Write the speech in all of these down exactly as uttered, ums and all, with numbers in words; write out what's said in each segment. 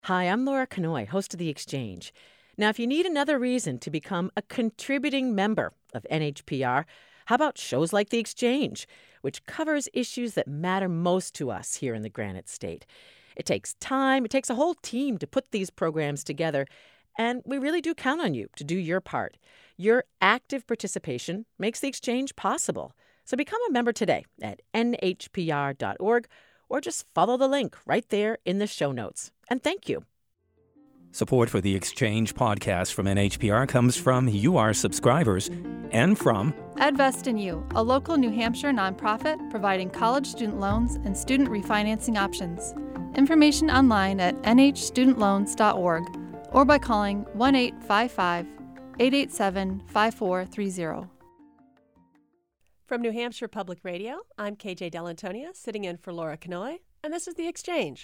Hi, I'm Laura Kanoy, host of The Exchange. Now, if you need another reason to become a contributing member of N H P R, how about shows like The Exchange, which covers issues that matter most to us here in the Granite State? It takes time, it takes a whole team to put these programs together, and we really do count on you to do your part. Your active participation makes The Exchange possible. So become a member today at N H P R dot org or just follow the link right there in the show notes. And thank you. Support for the Exchange podcast from N H P R comes from you, our subscribers, and from Edvest in You, a local New Hampshire nonprofit providing college student loans and student refinancing options. Information online at N H student loans dot org or by calling one eight five five, eight eight seven, five four three zero. From New Hampshire Public Radio, I'm K J Dell'Antonia, sitting in for Laura Kanoy, and this is The Exchange.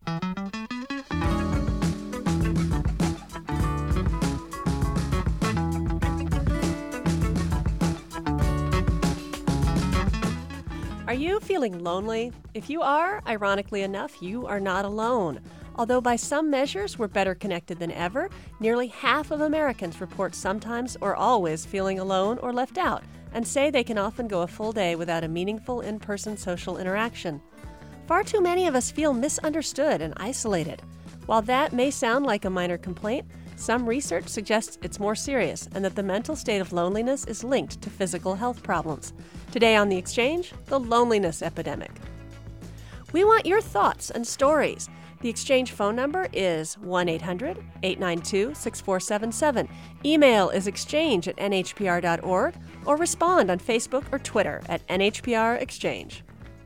Are you feeling lonely? If you are, ironically enough, you are not alone. Although by some measures we're better connected than ever, nearly half of Americans report sometimes or always feeling alone or left out, and say they can often go a full day without a meaningful in-person social interaction. Far too many of us feel misunderstood and isolated. While that may sound like a minor complaint, some research suggests it's more serious and that the mental state of loneliness is linked to physical health problems. Today on The Exchange, the loneliness epidemic. We want your thoughts and stories. The Exchange phone number is one eight hundred, eight nine two, six four seven seven. Email is exchange at N H P R dot org or respond on Facebook or Twitter at N H P R Exchange.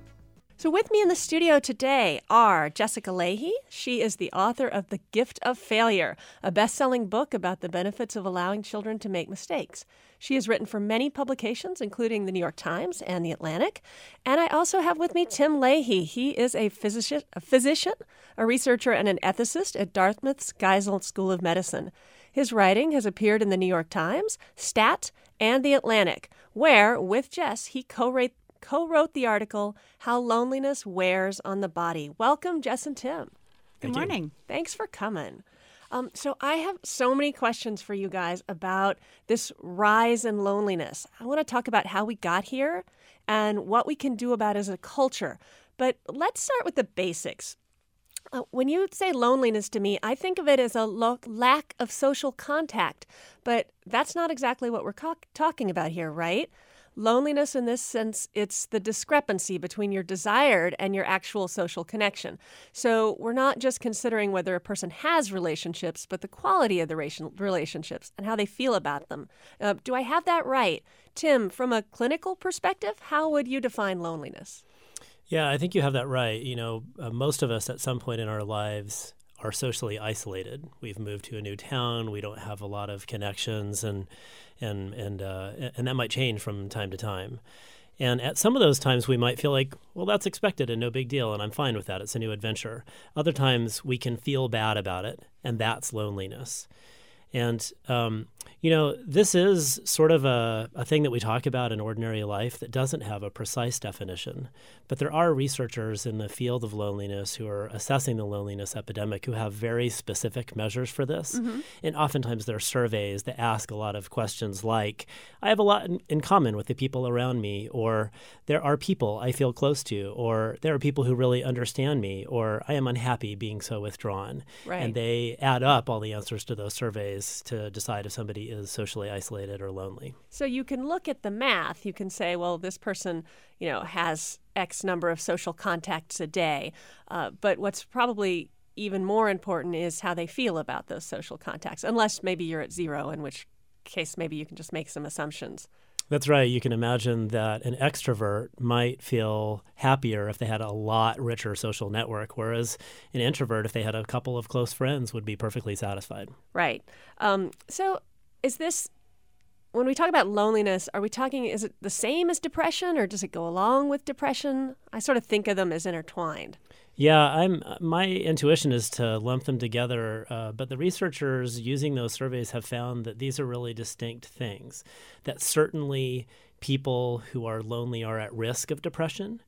So with me in the studio today are Jessica Lahey. She is the author of The Gift of Failure, a best-selling book about the benefits of allowing children to make mistakes. She has written for many publications, including the New York Times and the Atlantic. And I also have with me Tim Lahey. He is a physician, a physician, a researcher, and an ethicist at Dartmouth's Geisel School of Medicine. His writing has appeared in the New York Times, Stat, and the Atlantic, where, with Jess, he co-wrote co-wrote the article, How Loneliness Wears on the Body. Welcome, Jess and Tim. Good morning. Thanks for coming. Um, so I have so many questions for you guys about this rise in loneliness. I want to talk about how we got here and what we can do about it as a culture. But let's start with the basics. Uh, when you say loneliness to me, I think of it as a lo- lack of social contact. But that's not exactly what we're co- talking about here, right? Loneliness in this sense, it's the discrepancy between your desired and your actual social connection. So we're not just considering whether a person has relationships, but the quality of the relationships and how they feel about them. Uh, do I have that right? Tim, from a clinical perspective, how would you define loneliness? Yeah, I think you have that right. You know, uh, most of us at some point in our lives are socially isolated. We've moved to a new town. We don't have a lot of connections, and and and uh, and that might change from time to time. And at some of those times, we might feel like, well, that's expected and no big deal, and I'm fine with that. It's a new adventure. Other times, we can feel bad about it, and that's loneliness. And, um, you know, this is sort of a, a thing that we talk about in ordinary life that doesn't have a precise definition. But there are researchers in the field of loneliness who are assessing the loneliness epidemic who have very specific measures for this. Mm-hmm. And oftentimes there are surveys that ask a lot of questions like, I have a lot in, in common with the people around me, or there are people I feel close to, or there are people who really understand me, or I am unhappy being so withdrawn. Right. And they add up all the answers to those surveys to decide if somebody is socially isolated or lonely. So you can look at the math. You can say, well, this person, you know, has X number of social contacts a day. Uh, but what's probably even more important is how they feel about those social contacts, unless maybe you're at zero, in which case maybe you can just make some assumptions. That's right. You can imagine that an extrovert might feel happier if they had a lot richer social network, whereas an introvert, if they had a couple of close friends, would be perfectly satisfied. Right. Um, so is this, when we talk about loneliness, are we talking, is it the same as depression, or does it go along with depression? I sort of think of them as intertwined. Yeah, I'm. My intuition is to lump them together, uh, but the researchers using those surveys have found that these are really distinct things, that certainly people who are lonely are at risk of depression,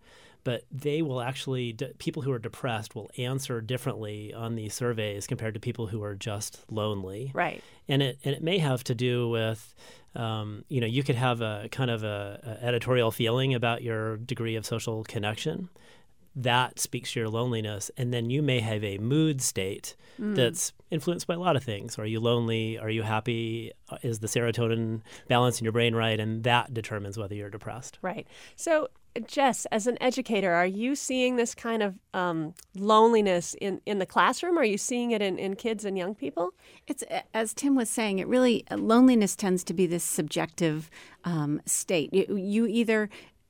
but they will actually, de- people who are depressed will answer differently on these surveys compared to people who are just lonely. Right. And it and it may have to do with, um, you know, you could have a kind of a, a editorial feeling about your degree of social connection. That speaks to your loneliness. And then you may have a mood state mm. that's influenced by a lot of things. Are you lonely? Are you happy? Is the serotonin balance in your brain right? And that determines whether you're depressed. Right. So, Jess, as an educator, are you seeing this kind of um, loneliness in, in the classroom? Are you seeing it in, in kids and young people? It's, as Tim was saying, it really, loneliness tends to be this subjective um, state. You, you either...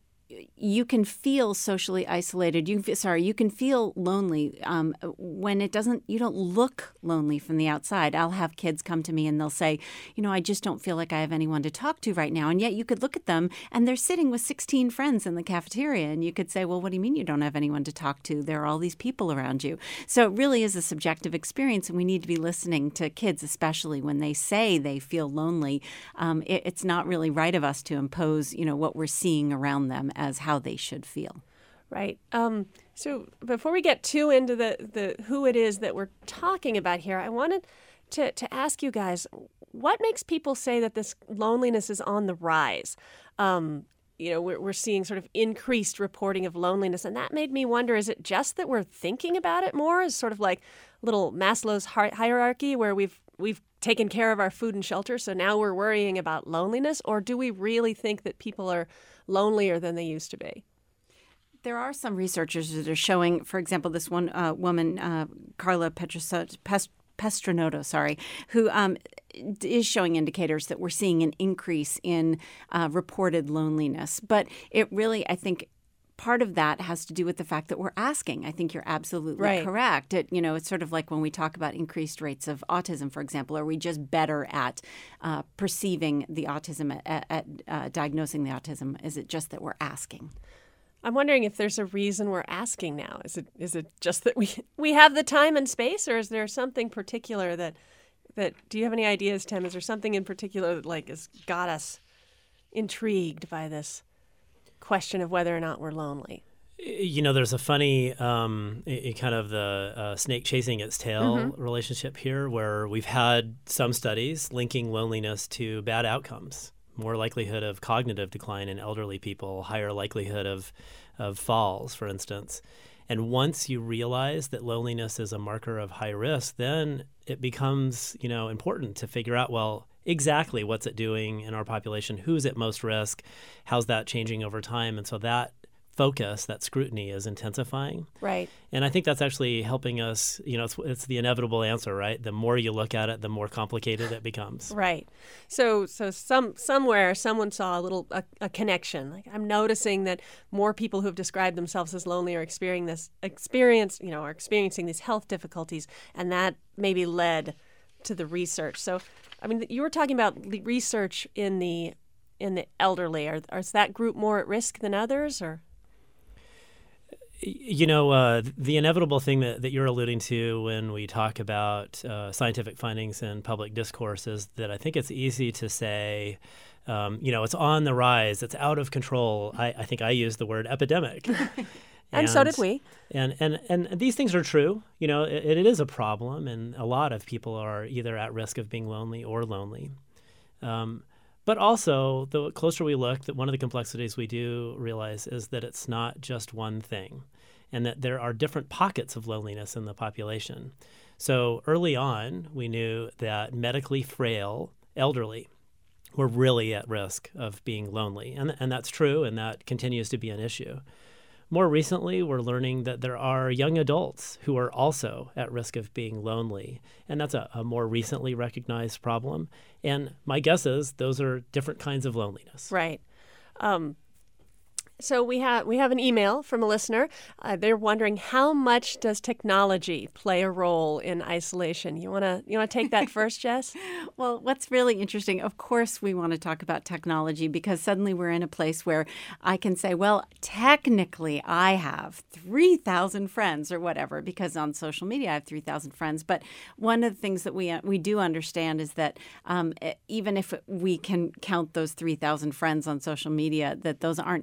You can feel socially isolated. You can feel, sorry, you can feel lonely um, when it doesn't. You don't look lonely from the outside. I'll have kids come to me and they'll say, you know, I just don't feel like I have anyone to talk to right now. And yet you could look at them and they're sitting with sixteen friends in the cafeteria, and you could say, well, what do you mean you don't have anyone to talk to? There are all these people around you. So it really is a subjective experience, and we need to be listening to kids, especially when they say they feel lonely. Um, it, it's not really right of us to impose, you know, what we're seeing around them as how they should feel. Right. Um, so before we get too into the, the who it is that we're talking about here, I wanted to, to ask you guys, what makes people say that this loneliness is on the rise? Um, you know, we're, we're seeing sort of increased reporting of loneliness, and that made me wonder, is it just that we're thinking about it more as sort of like little Maslow's hierarchy where we've we've taken care of our food and shelter, so now we're worrying about loneliness? Or do we really think that people are lonelier than they used to be? There are some researchers that are showing, for example, this one uh, woman, uh, Carla Petros- Pest- Pestronoto, sorry, who um, is showing indicators that we're seeing an increase in uh, reported loneliness. But it really, I think, part of that has to do with the fact that we're asking. I think you're absolutely right. correct. It, you know, it's sort of like when we talk about increased rates of autism, for example. Are we just better at uh, perceiving the autism, at, at uh, diagnosing the autism? Is it just that we're asking? I'm wondering if there's a reason we're asking now. Is it is it just that we we have the time and space, or is there something particular that that do you have any ideas, Tim? Is there something in particular that like has got us intrigued by this question of whether or not we're lonely? You know, there's a funny um, a, a kind of the uh, snake chasing its tail mm-hmm. relationship here, where we've had some studies linking loneliness to bad outcomes, more likelihood of cognitive decline in elderly people, higher likelihood of of falls, for instance. And once you realize that loneliness is a marker of high risk, then it becomes, you know, important to figure out, well, exactly what's it doing in our population, who's at most risk, how's that changing over time. And so that focus, that scrutiny is intensifying. Right. And I think that's actually helping us, you know, it's, it's the inevitable answer, right? The more you look at it, the more complicated it becomes. Right. So so some somewhere someone saw a little a, a connection. Like, I'm noticing that more people who have described themselves as lonely are experiencing this experience, you know, are experiencing these health difficulties, and that maybe led to the research. So I mean, you were talking about research in the in the elderly. Are, is that group more at risk than others, or? You know, uh, the inevitable thing that, that you're alluding to when we talk about uh, scientific findings in public discourse is that I think it's easy to say, um, you know, it's on the rise, it's out of control. I, I think I used the word epidemic. and, and so did we. And, and, and these things are true. You know, it, it is a problem, and a lot of people are either at risk of being lonely or lonely. Um, But also, the closer we look, that one of the complexities we do realize is that it's not just one thing, and that there are different pockets of loneliness in the population. So early on, we knew that medically frail elderly were really at risk of being lonely, and, and that's true, and that continues to be an issue. More recently, we're learning that there are young adults who are also at risk of being lonely, and that's a, a more recently recognized problem. And my guess is those are different kinds of loneliness. Right. Um, so we have we have an email from a listener. Uh, they're wondering, how much does technology play a role in isolation? You wanna you wanna take that first, Jess? Well, what's really interesting, of course, we want to talk about technology, because suddenly we're in a place where I can say, well, technically I have three thousand friends or whatever, because on social media I have three thousand friends. But one of the things that we we do understand is that um, even if we can count those three thousand friends on social media, that those aren't necessarily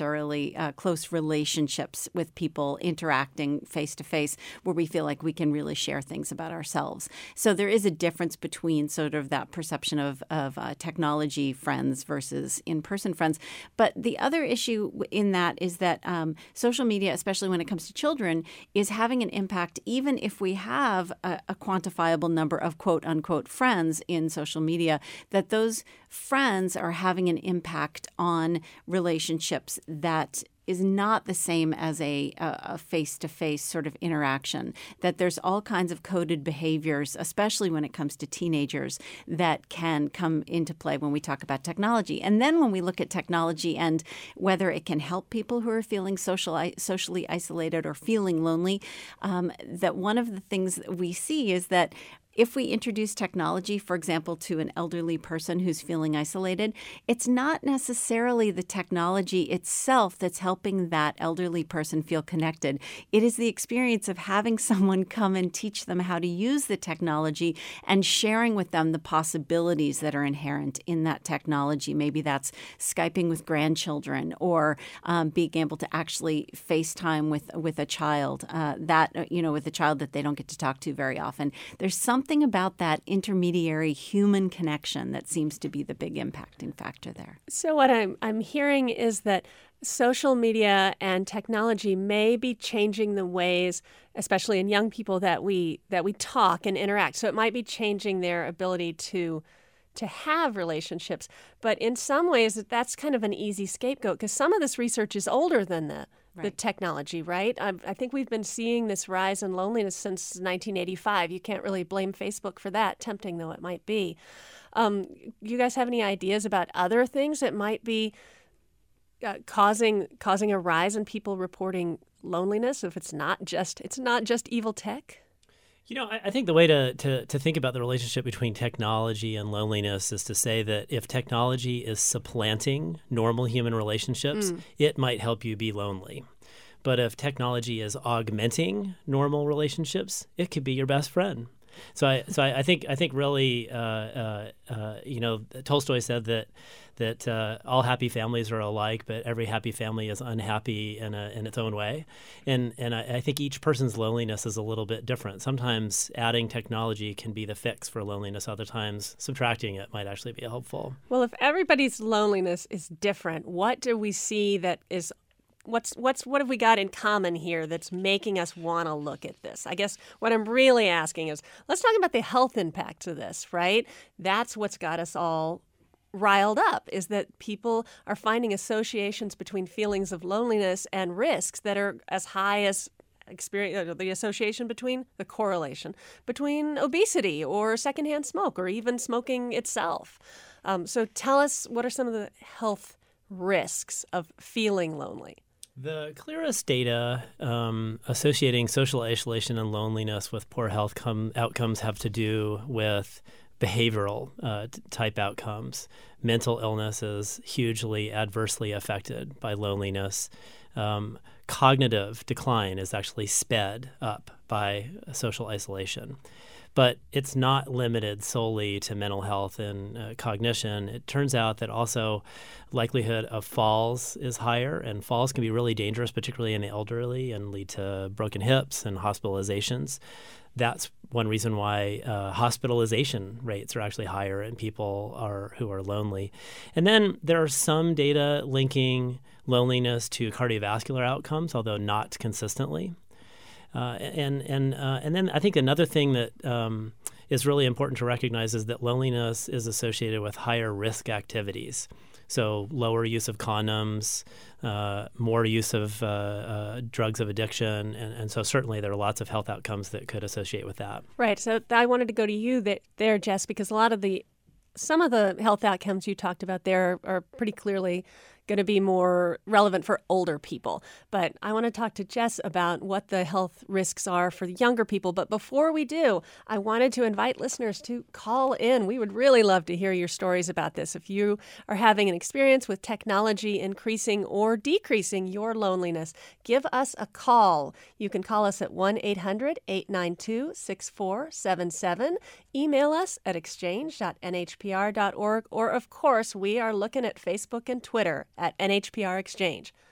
necessarily uh, close relationships with people interacting face to face where we feel like we can really share things about ourselves. So there is a difference between sort of that perception of, of uh, technology friends versus in-person friends. But the other issue in that is that um, social media, especially when it comes to children, is having an impact even if we have a, a quantifiable number of quote unquote friends in social media, that those friends are having an impact on relationships that is not the same as a, a face-to-face sort of interaction, that there's all kinds of coded behaviors, especially when it comes to teenagers, that can come into play when we talk about technology. And then when we look at technology and whether it can help people who are feeling social, socially isolated or feeling lonely, um, that one of the things that we see is that if we introduce technology, for example, to an elderly person who's feeling isolated, it's not necessarily the technology itself that's helping that elderly person feel connected. It is the experience of having someone come and teach them how to use the technology and sharing with them the possibilities that are inherent in that technology. Maybe that's Skyping with grandchildren or um, being able to actually FaceTime with, with a child, uh, that, you know, with a child that they don't get to talk to very often. There's some Something about that intermediary human connection that seems to be the big impacting factor there. So what I'm I'm hearing is that social media and technology may be changing the ways, especially in young people, that we that we talk and interact. So it might be changing their ability to to have relationships. But in some ways, that's kind of an easy scapegoat because some of this research is older than the Right. the technology, right? I, I think we've been seeing this rise in loneliness since nineteen eighty-five. You can't really blame Facebook for that, tempting though it might be. Um, you guys have any ideas about other things that might be uh, causing causing a rise in people reporting loneliness? If it's not just it's not just evil tech. You know, I, I think the way to, to, to think about the relationship between technology and loneliness is to say that if technology is supplanting normal human relationships, mm. it might help you be lonely. But if technology is augmenting normal relationships, it could be your best friend. So I so I, I think I think really uh, uh, uh, you know, Tolstoy said that that uh, all happy families are alike, but every happy family is unhappy in a, in its own way. And and I, I think each person's loneliness is a little bit different. Sometimes adding technology can be the fix for loneliness. Other times subtracting it might actually be helpful. Well, if everybody's loneliness is different, what do we see that is What's what's what have we got in common here that's making us want to look at this? I guess what I'm really asking is, let's talk about the health impacts of this, right? That's what's got us all riled up, is that people are finding associations between feelings of loneliness and risks that are as high as experience, the association between the correlation between obesity or secondhand smoke or even smoking itself. Um, so tell us, what are some of the health risks of feeling lonely? The clearest data um, associating social isolation and loneliness with poor health com- outcomes have to do with behavioral uh, t- type outcomes. Mental illness is hugely adversely affected by loneliness. Um, cognitive decline is actually sped up by social isolation. But it's not limited solely to mental health and uh, cognition. It turns out that also likelihood of falls is higher, and falls can be really dangerous, particularly in the elderly, and lead to broken hips and hospitalizations. That's one reason why uh, hospitalization rates are actually higher in people are, who are lonely. And then there are some data linking loneliness to cardiovascular outcomes, although not consistently. Uh, and and uh, and then I think another thing that um, is really important to recognize is that loneliness is associated with higher risk activities. So lower use of condoms, uh, more use of uh, uh, drugs of addiction, and, and so certainly there are lots of health outcomes that could associate with that. Right. So I wanted to go to you that, there, Jess, because a lot of the some of the health outcomes you talked about there are pretty clearly going to be more relevant for older people. But I want to talk to Jess about what the health risks are for younger people. But before we do, I wanted to invite listeners to call in. We would really love to hear your stories about this. If you are having an experience with technology increasing or decreasing your loneliness, give us a call. You can call us at one eight hundred eight nine two six four seven seven. Email us at exchange dot n h p r dot org. Or, of course, we are looking at Facebook and Twitter at N H P R Exchange.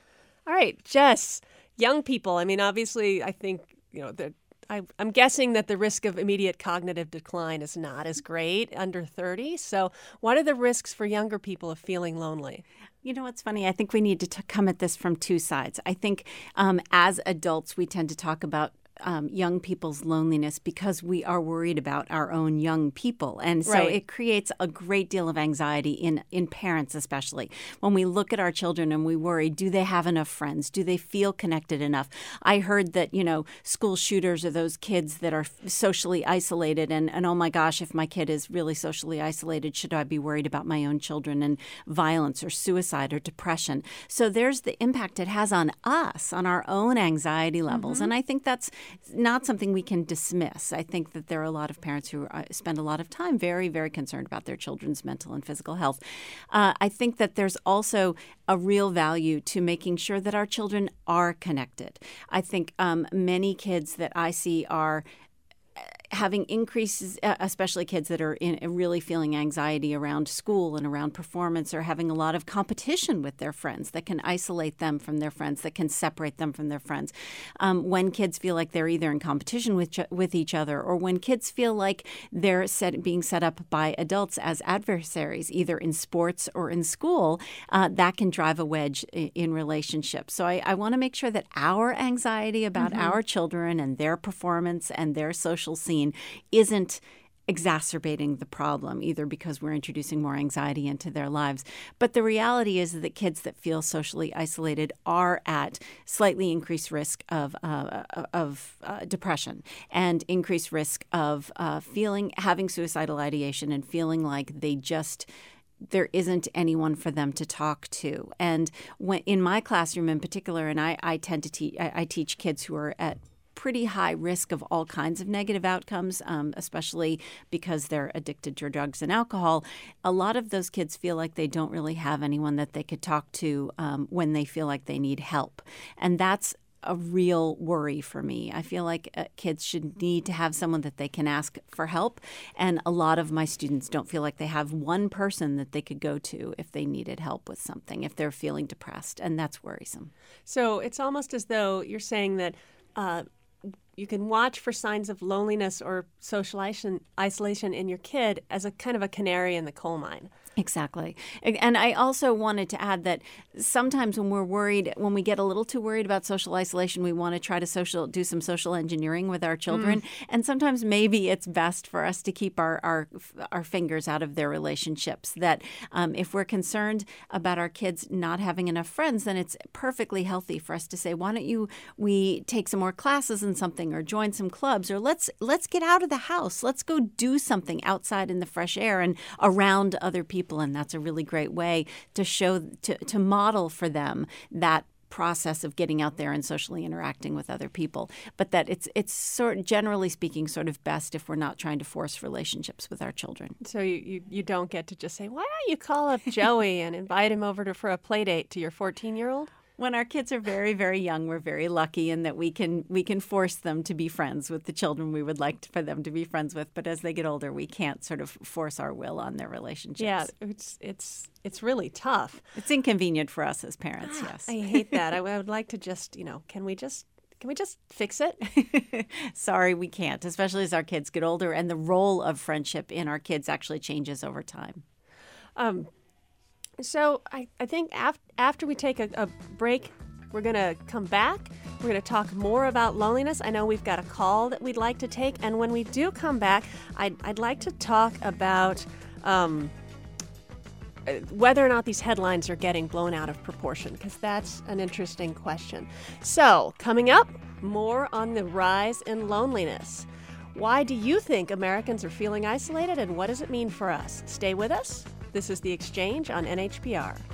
All right, Jess, young people. I mean, obviously, I think, you know, that I, I'm guessing that the risk of immediate cognitive decline is not as great under thirty. So what are the risks for younger people of feeling lonely? You know what's funny? I think we need to t- come at this from two sides. I think um, as adults, we tend to talk about Um, young people's loneliness because we are worried about our own young people. And so Right. it creates a great deal of anxiety in, in parents, especially. When we look at our children and we worry, do they have enough friends? Do they feel connected enough? I heard that, you know, school shooters are those kids that are socially isolated. And, and oh my gosh, if my kid is really socially isolated, should I be worried about my own children and violence or suicide or depression? So there's the impact it has on us, on our own anxiety levels. Mm-hmm. And I think that's not something we can dismiss. I think that there are a lot of parents who uh, spend a lot of time very, very concerned about their children's mental and physical health. Uh, I think that there's also a real value to making sure that our children are connected. I think um, many kids that I see are having increases, especially kids that are in really feeling anxiety around school and around performance, or having a lot of competition with their friends that can isolate them from their friends, that can separate them from their friends. Um, when kids feel like they're either in competition with with each other, or when kids feel like they're set, being set up by adults as adversaries, either in sports or in school, uh, that can drive a wedge in, in relationships. So I, I want to make sure that our anxiety about mm-hmm. our children and their performance and their social scene isn't exacerbating the problem, either because we're introducing more anxiety into their lives. But the reality is that kids that feel socially isolated are at slightly increased risk of uh, of uh, depression and increased risk of uh, feeling having suicidal ideation and feeling like they just there isn't anyone for them to talk to. And when in my classroom in particular, and I, I tend to teach I, I teach kids who are at pretty high risk of all kinds of negative outcomes, um, especially because they're addicted to drugs and alcohol. A lot of those kids feel like they don't really have anyone that they could talk to um, when they feel like they need help. And that's a real worry for me. I feel like uh, kids should need to have someone that they can ask for help. And a lot of my students don't feel like they have one person that they could go to if they needed help with something, if they're feeling depressed. And that's worrisome. So it's almost as though you're saying that uh, you can watch for signs of loneliness or social isolation in your kid as a kind of a canary in the coal mine. Exactly. And I also wanted to add that sometimes when we're worried, when we get a little too worried about social isolation, we want to try to social do some social engineering with our children. Mm. And sometimes maybe it's best for us to keep our our, our fingers out of their relationships. That um, if we're concerned about our kids not having enough friends, then it's perfectly healthy for us to say, why don't you we take some more classes in something, or join some clubs, or let's let's get out of the house. Let's go do something outside in the fresh air and around other people. And that's a really great way to show, to, to model for them that process of getting out there and socially interacting with other people. But that it's it's sort of, generally speaking, sort of best if we're not trying to force relationships with our children. So you, you, you don't get to just say, why don't you call up Joey and invite him over to for a play date to your fourteen-year-old? When our kids are very, very young, we're very lucky in that we can we can force them to be friends with the children we would like for them to be friends with. But as they get older, we can't sort of force our will on their relationships. Yeah, it's it's it's really tough. It's inconvenient for us as parents, yes. I hate that. I, I would like to just, you know, can we just can we just fix it? Sorry, we can't, especially as our kids get older and the role of friendship in our kids actually changes over time. Um. So I, I think af- after we take a, a break, we're going to come back. We're going to talk more about loneliness. I know we've got a call that we'd like to take. And when we do come back, I'd, I'd like to talk about um, whether or not these headlines are getting blown out of proportion, because that's an interesting question. So coming up, more on the rise in loneliness. Why do you think Americans are feeling isolated, and what does it mean for us? Stay with us. This is The Exchange on N H P R.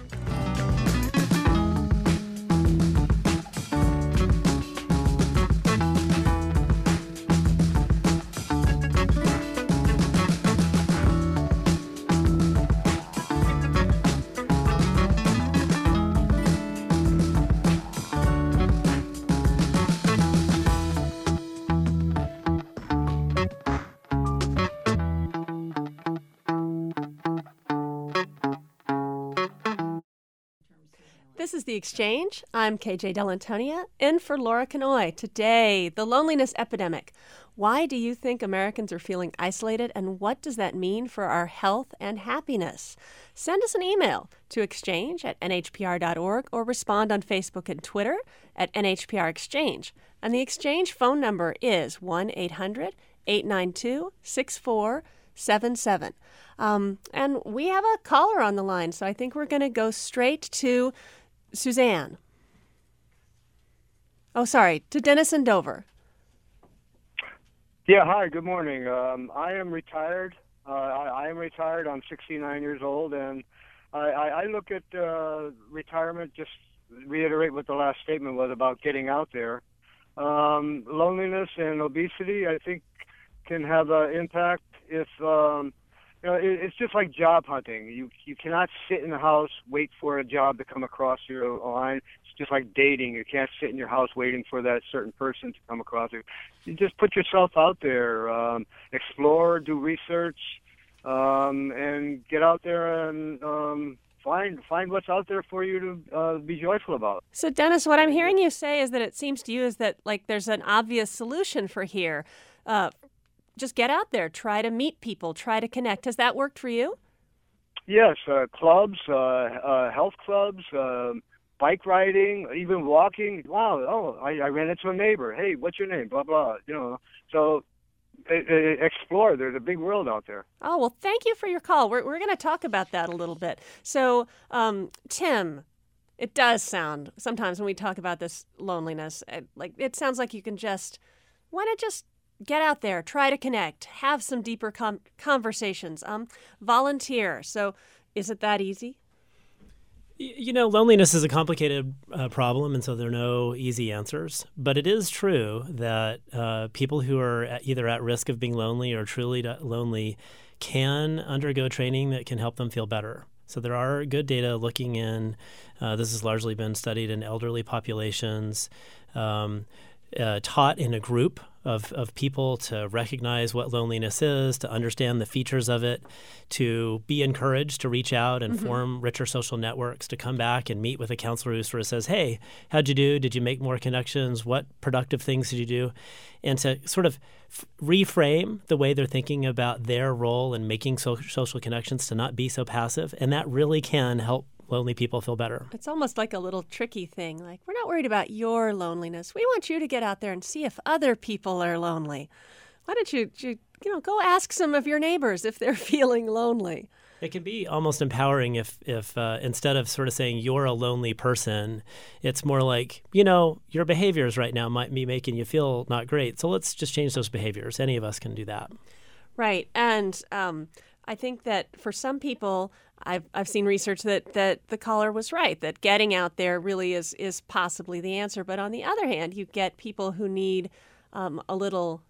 is The Exchange. I'm K J Delantonia, in for Laura Kanoy. Today, the loneliness epidemic. Why do you think Americans are feeling isolated, and what does that mean for our health and happiness? Send us an email to exchange at n h p r dot org or respond on Facebook and Twitter at N H P R Exchange. And the Exchange phone number is one eight hundred eight nine two six four seven seven. Um, and we have a caller on the line, so I think we're going to go straight to Suzanne. Oh, sorry, to Dennis in Dover. Yeah, hi, good morning. Um, I am retired. Uh, I, I am retired. I'm sixty-nine years old, and I, I, I look at uh, retirement, just reiterate what the last statement was about getting out there. Um, loneliness and obesity, I think, can have an impact if, um, you know, it, it's just like job hunting. You you cannot sit in the house, wait for a job to come across your line. It's just like dating. You can't sit in your house waiting for that certain person to come across you. You just put yourself out there, um, explore, do research, um, and get out there and um, find find what's out there for you to uh, be joyful about. So, Dennis, what I'm hearing you say is that it seems to you is that, like, there's an obvious solution for here. Uh, just get out there, try to meet people, try to connect. Has that worked for you? Yes, uh, clubs, uh, uh, health clubs, uh, bike riding, even walking. Wow, oh, I, I ran into a neighbor. Hey, what's your name? Blah, blah, you know. So uh, uh, explore. There's a big world out there. Oh, well, thank you for your call. We're, we're going to talk about that a little bit. So, um, Tim, it does sound, sometimes when we talk about this loneliness, it, like it sounds like you can just, why not just get out there, try to connect, have some deeper com- conversations, um, volunteer. So is it that easy? You know, loneliness is a complicated uh, problem, and so there are no easy answers. But it is true that uh, people who are at, either at risk of being lonely or truly lonely can undergo training that can help them feel better. So there are good data looking in, uh, this has largely been studied in elderly populations, um, uh, taught in a group of, of people to recognize what loneliness is, to understand the features of it, to be encouraged to reach out and mm-hmm. form richer social networks, to come back and meet with a counselor who sort of says, hey, how'd you do? Did you make more connections? What productive things did you do? And to sort of f- reframe the way they're thinking about their role in making so- social connections, to not be so passive. And that really can help lonely people feel better. It's almost like a little tricky thing. Like, we're not worried about your loneliness. We want you to get out there and see if other people are lonely. Why don't you, you, you know, go ask some of your neighbors if they're feeling lonely. It can be almost empowering if, if uh, instead of sort of saying you're a lonely person, it's more like, you know, your behaviors right now might be making you feel not great. So let's just change those behaviors. Any of us can do that. Right. And um, I think that for some people, I've I've seen research that, that the caller was right, that getting out there really is, is possibly the answer. But on the other hand, you get people who need um, a little,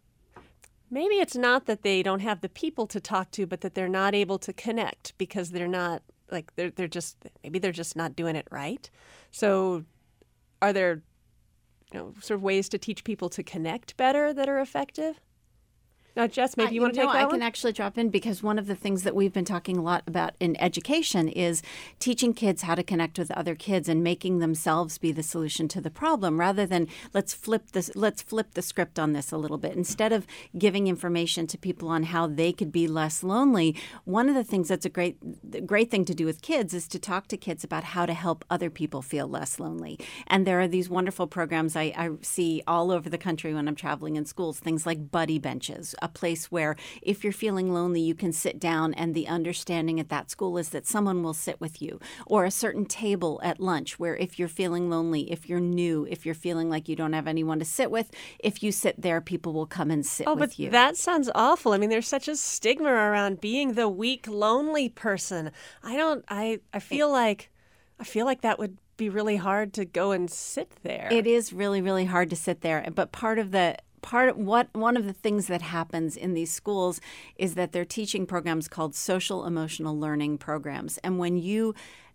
maybe it's not that they don't have the people to talk to, but that they're not able to connect because they're not, like, they're they're just, maybe they're just not doing it right. So are there, you know, sort of ways to teach people to connect better that are effective? Now, Jess, maybe you uh, want to take know, that I one? can actually drop in because one of the things that we've been talking a lot about in education is teaching kids how to connect with other kids and making themselves be the solution to the problem, rather than let's flip this, let's flip the script on this a little bit. Instead of giving information to people on how they could be less lonely, one of the things that's a great, great thing to do with kids is to talk to kids about how to help other people feel less lonely. And there are these wonderful programs I, I see all over the country when I'm traveling in schools, things like buddy benches, a place where if you're feeling lonely, you can sit down, and the understanding at that school is that someone will sit with you, or a certain table at lunch where if you're feeling lonely, if you're new, if you're feeling like you don't have anyone to sit with, if you sit there, people will come and sit oh, with but you. That sounds awful. I mean, there's such a stigma around being the weak, lonely person. I don't, I, I feel like, I feel like that would be really hard to go and sit there. It is really, really hard to sit there. But part of the Part of what one of the things that happens in these schools is that they're teaching programs called social emotional learning programs. And when you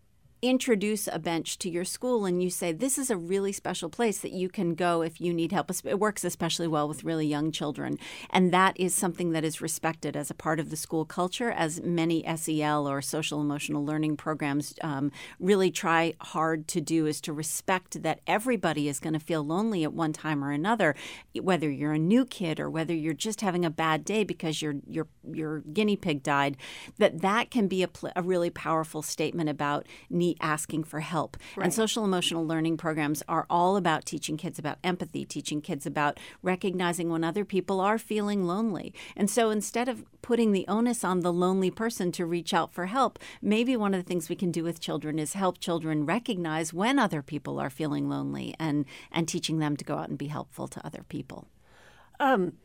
introduce a bench to your school and you say, this is a really special place that you can go if you need help. It works especially well with really young children. And that is something that is respected as a part of the school culture, as many S E L or social emotional learning programs um, really try hard to do, is to respect that everybody is going to feel lonely at one time or another, whether you're a new kid or whether you're just having a bad day because your your your guinea pig died, that that can be a, pl- a really powerful statement about need asking for help. Right. And social emotional learning programs are all about teaching kids about empathy, teaching kids about recognizing when other people are feeling lonely. And so instead of putting the onus on the lonely person to reach out for help, maybe one of the things we can do with children is help children recognize when other people are feeling lonely and, and teaching them to go out and be helpful to other people. Um,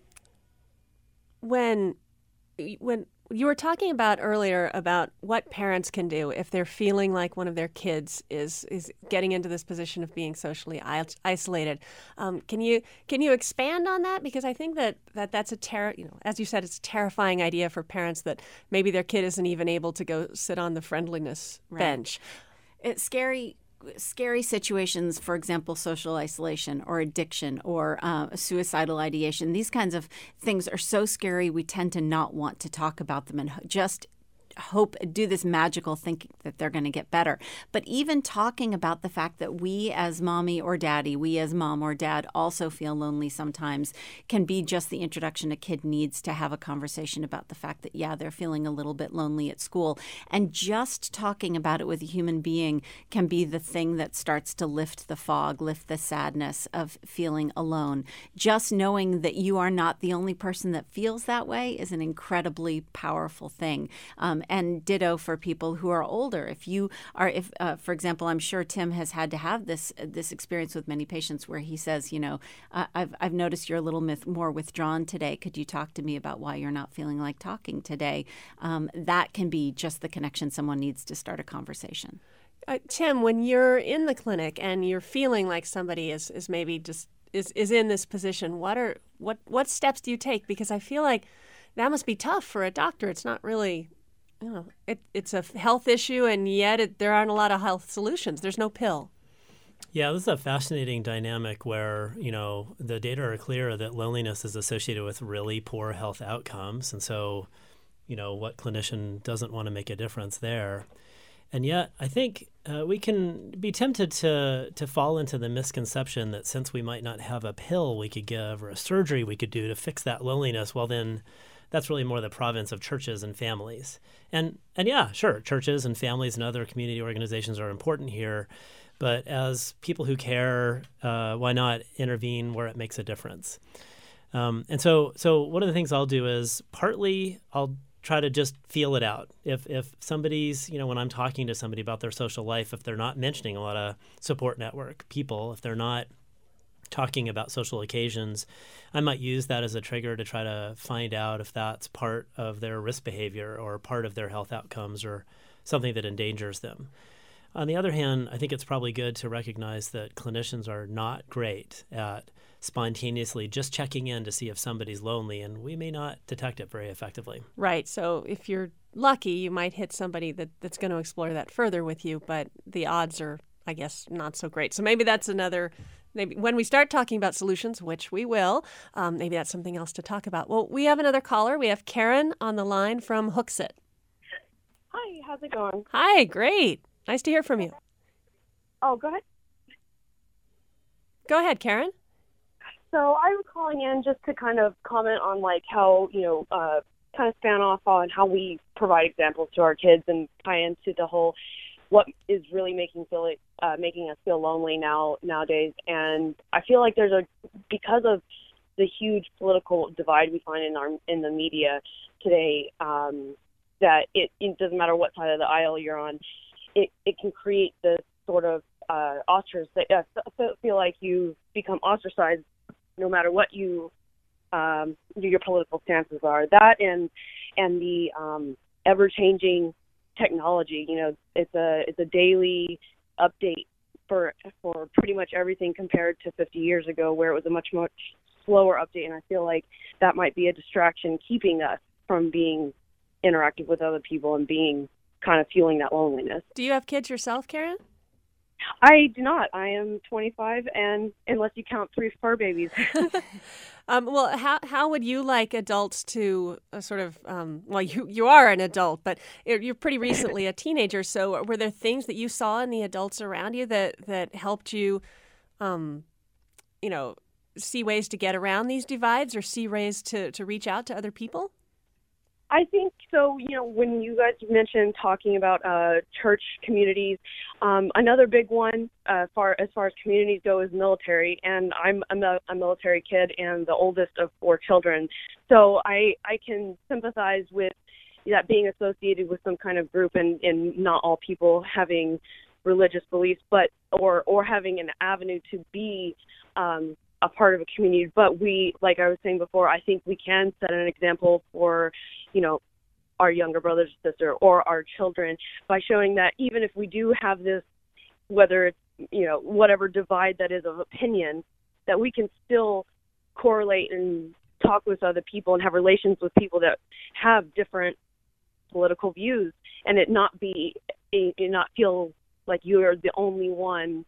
when when you were talking about earlier about what parents can do if they're feeling like one of their kids is is getting into this position of being socially isolated, um, can you can you expand on that? Because I think that, that that's a ter- you know, as you said, it's a terrifying idea for parents that maybe their kid isn't even able to go sit on the friendliness Right. bench. It's scary. Scary situations, for example, social isolation or addiction or uh, suicidal ideation. These kinds of things are so scary we tend to not want to talk about them and just hope, do this magical thinking that they're going to get better. But even talking about the fact that we as mommy or daddy, we as mom or dad also feel lonely sometimes can be just the introduction a kid needs to have a conversation about the fact that, yeah, they're feeling a little bit lonely at school. And just talking about it with a human being can be the thing that starts to lift the fog, lift the sadness of feeling alone. Just knowing that you are not the only person that feels that way is an incredibly powerful thing. Um, And ditto for people who are older. If you are, if uh, for example, I'm sure Tim has had to have this this experience with many patients where he says, you know, uh, I've I've noticed you're a little myth, more withdrawn today. Could you talk to me about why you're not feeling like talking today? Um, that can be just the connection someone needs to start a conversation. Uh, Tim, when you're in the clinic and you're feeling like somebody is is maybe just is, is in this position, what are what what steps do you take? Because I feel like that must be tough for a doctor. It's not really. You know, it, it's a health issue, and yet it, there aren't a lot of health solutions. There's no pill. Yeah, this is a fascinating dynamic where, you know, the data are clear that loneliness is associated with really poor health outcomes. And so, you know, what clinician doesn't want to make a difference there? And yet, I think uh, we can be tempted to to fall into the misconception that since we might not have a pill we could give or a surgery we could do to fix that loneliness, well, then that's really more the province of churches and families. And and yeah, sure, churches and families and other community organizations are important here. But as people who care, uh, why not intervene where it makes a difference? Um, and so so one of the things I'll do is partly I'll try to just feel it out. If if somebody's, you know, when I'm talking to somebody about their social life, if they're not mentioning a lot of support network people, if they're not talking about social occasions, I might use that as a trigger to try to find out if that's part of their risk behavior or part of their health outcomes or something that endangers them. On the other hand, I think it's probably good to recognize that clinicians are not great at spontaneously just checking in to see if somebody's lonely, and we may not detect it very effectively. Right. So if you're lucky, you might hit somebody that, that's going to explore that further with you, but the odds are, I guess, not so great. So maybe that's another... Maybe when we start talking about solutions, which we will, um, maybe that's something else to talk about. Well, we have another caller. We have Karen on the line from Hooksett. Hi, how's it going? Hi, great. Nice to hear from you. Oh, go ahead. Go ahead, Karen. So I'm calling in just to kind of comment on like how, you know, uh, kind of span off on how we provide examples to our kids and tie into the whole what is really making feel like, uh, making us feel lonely now nowadays. And I feel like there's a because of the huge political divide we find in our in the media today, um, that it, it doesn't matter what side of the aisle you're on, it, it can create this sort of uh, ostracized. Uh, feel like you become ostracized no matter what you um, your political stances are. That and and the um, ever changing technology, you know, it's a it's a daily update for for pretty much everything compared to fifty years ago, where it was a much much slower update. And I feel like that might be a distraction keeping us from being interactive with other people and being kind of feeling that loneliness. Do you have kids yourself, Karen? I do not. I am twenty-five, and unless you count three fur babies. um, well, how how would you like adults to uh, sort of, um, well, you, you are an adult, but you're pretty recently a teenager, so were there things that you saw in the adults around you that, that helped you, um, you know, see ways to get around these divides or see ways to, to reach out to other people? I think so. You know, when you guys mentioned talking about uh, church communities, um, another big one uh, far as far as communities go is military. And I'm, I'm a, a military kid and the oldest of four children, so I I can sympathize with that being associated with some kind of group, and, and not all people having religious beliefs, but or or having an avenue to be Um, a part of a community. But we, like I was saying before, I think we can set an example for, you know, our younger brothers and sisters or our children by showing that even if we do have this, whether it's, you know, whatever divide that is of opinion, that we can still correlate and talk with other people and have relations with people that have different political views, and it not be, it not feel like you are the only one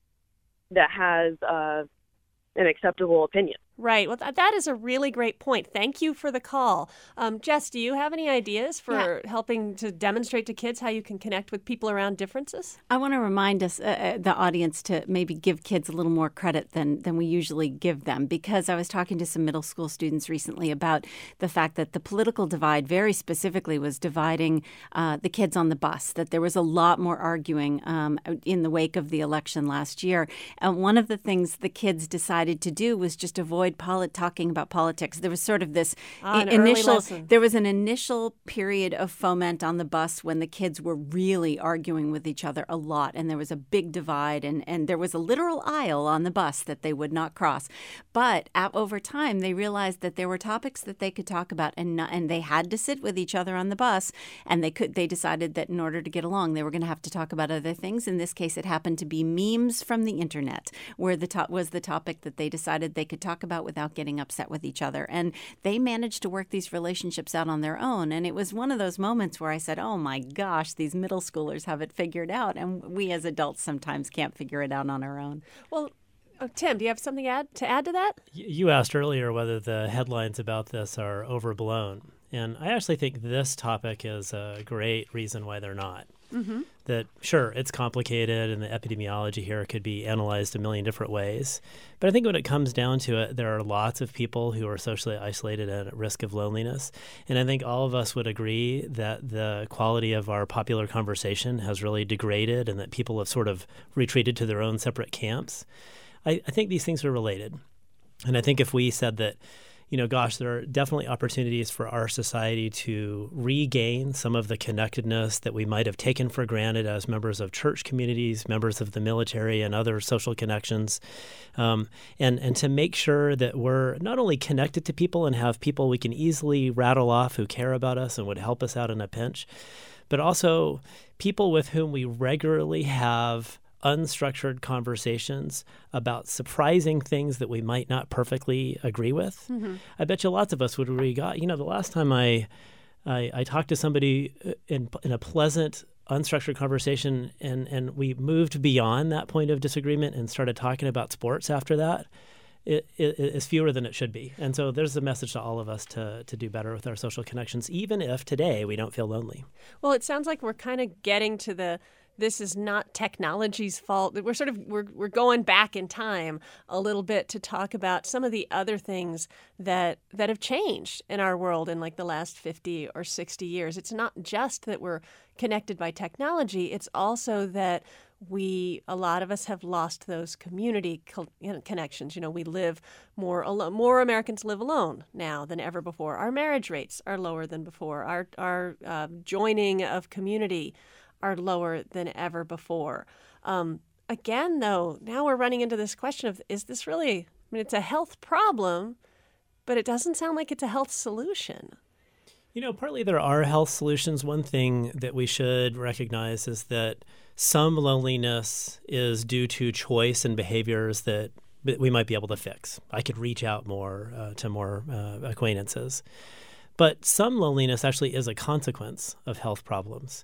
that has uh, an acceptable opinion. Right. Well, th- that is a really great point. Thank you for the call. Um, Jess, do you have any ideas for yeah. helping to demonstrate to kids how you can connect with people around differences? I want to remind us, uh, the audience, to maybe give kids a little more credit than, than we usually give them, because I was talking to some middle school students recently about the fact that the political divide very specifically was dividing uh, the kids on the bus, that there was a lot more arguing um, in the wake of the election last year. And one of the things the kids decided to do was just avoid Polit- talking about politics. There was sort of this ah, I- initial, there was an initial period of foment on the bus when the kids were really arguing with each other a lot, and there was a big divide, and, and there was a literal aisle on the bus that they would not cross. But at, over time, they realized that there were topics that they could talk about, and not, and they had to sit with each other on the bus, and they could. They decided that in order to get along, they were going to have to talk about other things. In this case, it happened to be memes from the internet, where the top was the topic that they decided they could talk about without getting upset with each other. And they managed to work these relationships out on their own. And it was one of those moments where I said, oh my gosh, these middle schoolers have it figured out. And we as adults sometimes can't figure it out on our own. Well, oh, Tim, do you have something add, to add to that? You asked earlier whether the headlines about this are overblown. And I actually think this topic is a great reason why they're not. Mm-hmm. That, sure, it's complicated and the epidemiology here could be analyzed a million different ways. But I think when it comes down to it, there are lots of people who are socially isolated and at risk of loneliness. And I think all of us would agree that the quality of our popular conversation has really degraded and that people have sort of retreated to their own separate camps. I, I think these things are related. And I think if we said that, you know, gosh, there are definitely opportunities for our society to regain some of the connectedness that we might have taken for granted as members of church communities, members of the military, and other social connections, um, and, and to make sure that we're not only connected to people and have people we can easily rattle off who care about us and would help us out in a pinch, but also people with whom we regularly have unstructured conversations about surprising things that we might not perfectly agree with. Mm-hmm. I bet you lots of us would agree, God, you know, the last time I I, I talked to somebody in, in a pleasant, unstructured conversation and, and we moved beyond that point of disagreement and started talking about sports after that, it, it is fewer than it should be. And so there's a message to all of us to, to do better with our social connections, even if today we don't feel lonely. Well, it sounds like we're kind of getting to the this is not technology's fault. We're sort of we're we're going back in time a little bit to talk about some of the other things that that have changed in our world in like the last fifty or sixty years. It's not just that we're connected by technology. It's also that we, a lot of us have lost those community co- you know, connections. You know, we live more alone. More Americans live alone now than ever before. Our marriage rates are lower than before. Our our uh, joining of community are lower than ever before. Um, again, though, now we're running into this question of, is this really, I mean, it's a health problem, but it doesn't sound like it's a health solution. You know, partly there are health solutions. One thing that we should recognize is that some loneliness is due to choice and behaviors that we might be able to fix. I could reach out more uh, to more uh, acquaintances. But some loneliness actually is a consequence of health problems.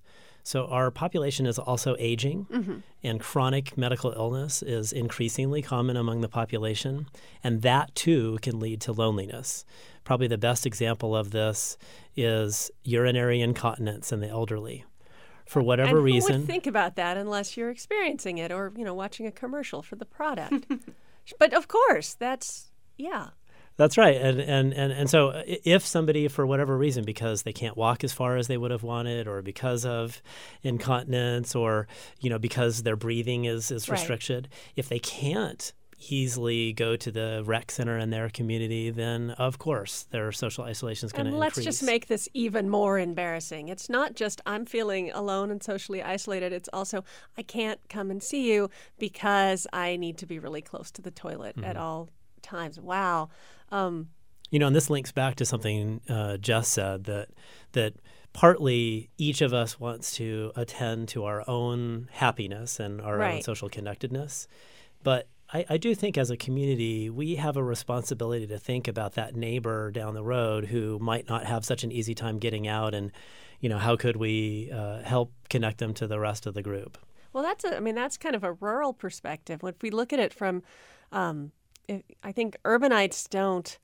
So our population is also aging, mm-hmm. and chronic medical illness is increasingly common among the population, and that too can lead to loneliness. Probably the best example of this is urinary incontinence in the elderly. For whatever and who reason, would think about that unless you're experiencing it or, you know, watching a commercial for the product. But of course, that's yeah. That's right. And, and and and so if somebody, for whatever reason, because they can't walk as far as they would have wanted, or because of incontinence, or, you know, because their breathing is, is restricted, right. if they can't easily go to the rec center in their community, then of course their social isolation is going to increase. And let's just make this even more embarrassing. It's not just I'm feeling alone and socially isolated. It's also I can't come and see you because I need to be really close to the toilet mm-hmm. at all times. Wow. Um, you know, and this links back to something uh, Jess said, that that partly each of us wants to attend to our own happiness and our right. own social connectedness. But I, I do think as a community, we have a responsibility to think about that neighbor down the road who might not have such an easy time getting out, and, you know, how could we uh, help connect them to the rest of the group? Well, that's a, I mean, that's kind of a rural perspective. If we look at it from um, I think urbanites don't.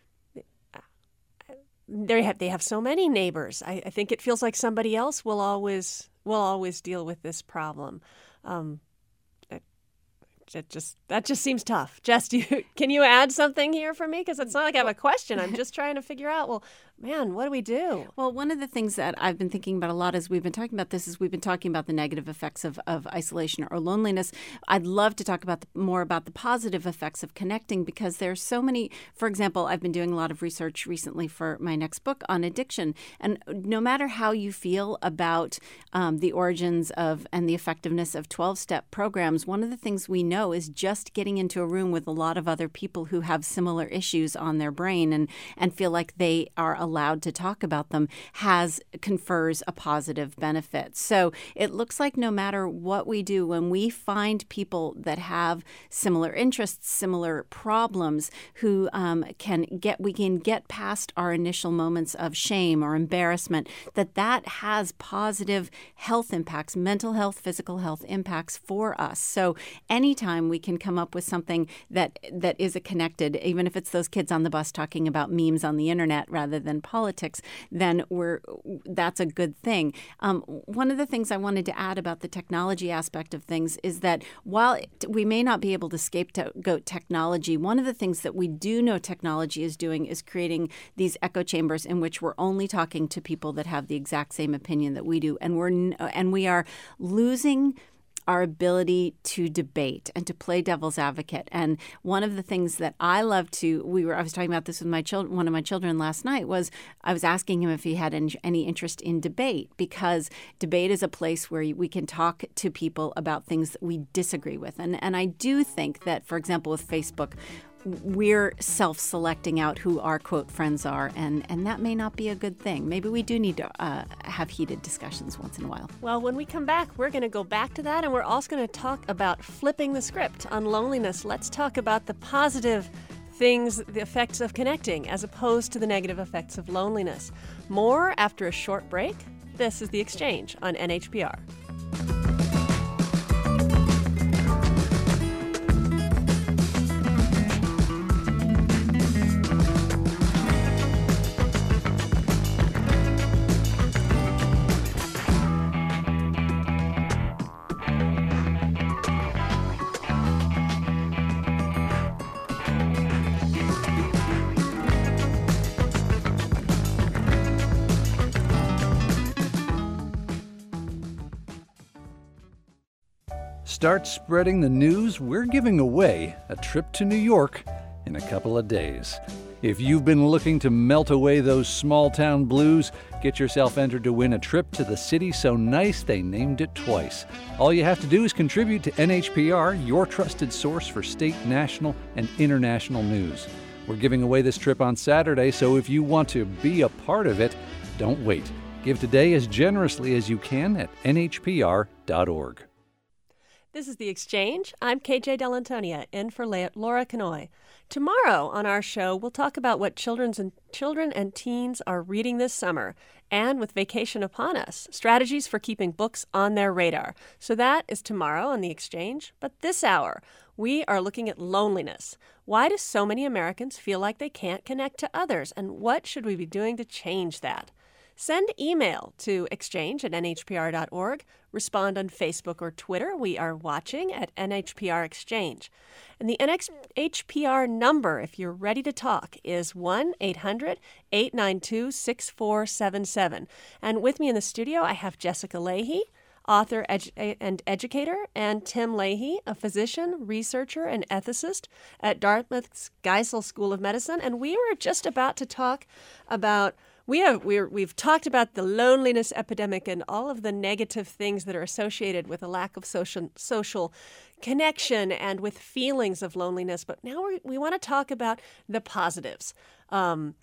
They have they have so many neighbors. I, I think it feels like somebody else will always will always deal with this problem. Um, it, it just that just seems tough. Jess, do you, can you add something here for me? Because it's not like I have a question. I'm just trying to figure out. Well, man, what do we do? Well, one of the things that I've been thinking about a lot as we've been talking about this is we've been talking about the negative effects of, of isolation or loneliness. I'd love to talk about the, more about the positive effects of connecting, because there's so many. For example, I've been doing a lot of research recently for my next book on addiction. And no matter how you feel about um, the origins of and the effectiveness of twelve-step programs, one of the things we know is just getting into a room with a lot of other people who have similar issues on their brain and, and feel like they are allowed to talk about them has confers a positive benefit. So it looks like no matter what we do, when we find people that have similar interests, similar problems, who um, can get, we can get past our initial moments of shame or embarrassment, that that has positive health impacts, mental health, physical health impacts for us. So anytime we can come up with something that that is a connected, even if it's those kids on the bus talking about memes on the internet rather than politics, then we're that's a good thing. Um, one of the things I wanted to add about the technology aspect of things is that while we may not be able to scapegoat technology, one of the things that we do know technology is doing is creating these echo chambers in which we're only talking to people that have the exact same opinion that we do, and we're and we are losing our ability to debate and to play devil's advocate. And one of the things that I love to, we were, I was talking about this with my children, one of my children last night, was I was asking him if he had any, any interest in debate, because debate is a place where we can talk to people about things that we disagree with. And, and I do think that, for example, with Facebook, we're self-selecting out who our, quote, friends are, and, and that may not be a good thing. Maybe we do need to uh, have heated discussions once in a while. Well, when we come back, we're going to go back to that, and we're also going to talk about flipping the script on loneliness. Let's talk about the positive things, the effects of connecting, as opposed to the negative effects of loneliness. More after a short break. This is The Exchange on N H P R. Start spreading the news. We're giving away a trip to New York in a couple of days. If you've been looking to melt away those small-town blues, get yourself entered to win a trip to the city so nice they named it twice. All you have to do is contribute to N H P R, your trusted source for state, national, and international news. We're giving away this trip on Saturday, so if you want to be a part of it, don't wait. Give today as generously as you can at N H P R dot org. This is The Exchange. I'm K J Dell'Antonia, in for La- Laura Canoy. Tomorrow on our show, we'll talk about what children's and children and teens are reading this summer, and with vacation upon us, strategies for keeping books on their radar. So that is tomorrow on The Exchange. But this hour, we are looking at loneliness. Why do so many Americans feel like they can't connect to others, and what should we be doing to change that? Send email to exchange at N H P R dot org. Respond on Facebook or Twitter. We are watching at N H P R Exchange. And the N H P R number, if you're ready to talk, is one eight hundred eight nine two six four seven seven. And with me in the studio, I have Jessica Lahey, author edu- and educator, and Tim Lahey, a physician, researcher, and ethicist at Dartmouth's Geisel School of Medicine. And we were just about to talk about We have we're, we've talked about the loneliness epidemic and all of the negative things that are associated with a lack of social social connection and with feelings of loneliness. But now we we want to talk about the positives. Um,